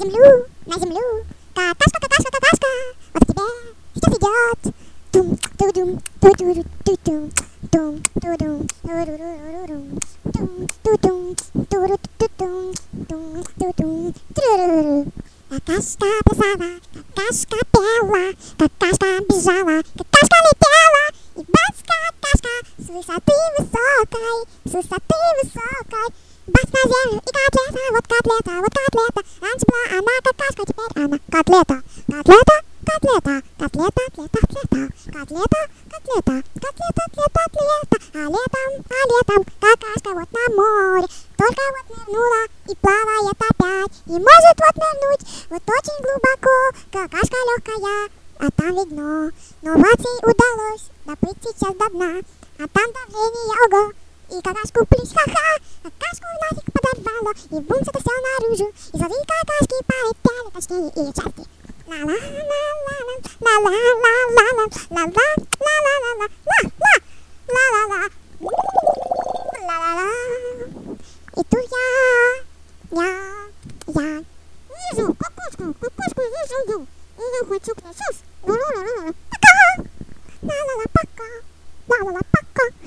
на землю. Какашка, какашка, какашка, вот к тебе сейчас идет. Тум, тудум, тудуру, тудум, тум, тудум, турурурурум, тум, тудум, туру, тудум, тум, тудум, туруруру. Какашка плясала, какашка пела, какашка бежала, какашка летела. И бац, какашка с высоты высокой, бац на землю и котлета, вот котлета, вот котлета. Раньше была она какашка, теперь она котлета. Котлета, котлета, котлета, котлета, котлета, котлета, котлета, котлета. А летом какашка вот на море, только вот нырнула и плавает опять. И может вот нырнуть вот очень глубоко, какашка легкая, а там видно. Но вот ей удалось доплыть сейчас до дна, а там давление ого. И какашку плюс ха-ха, какашку нафиг подорвало, и бумс это все наружу, и злые какашки полетели, точнее ее части. Ла-ла-ла-ла-ла, ла-ла-ла-ла-ла, ла-ла-ла-ла-ла, ла-ла-ла-ла, ла-ла-ла. И тут я вижу какашку вижу, и я хочу к ней сейчас. Ла-ла-ла-ла, пока, ла-ла-ла, пока, ла-ла-ла, пока.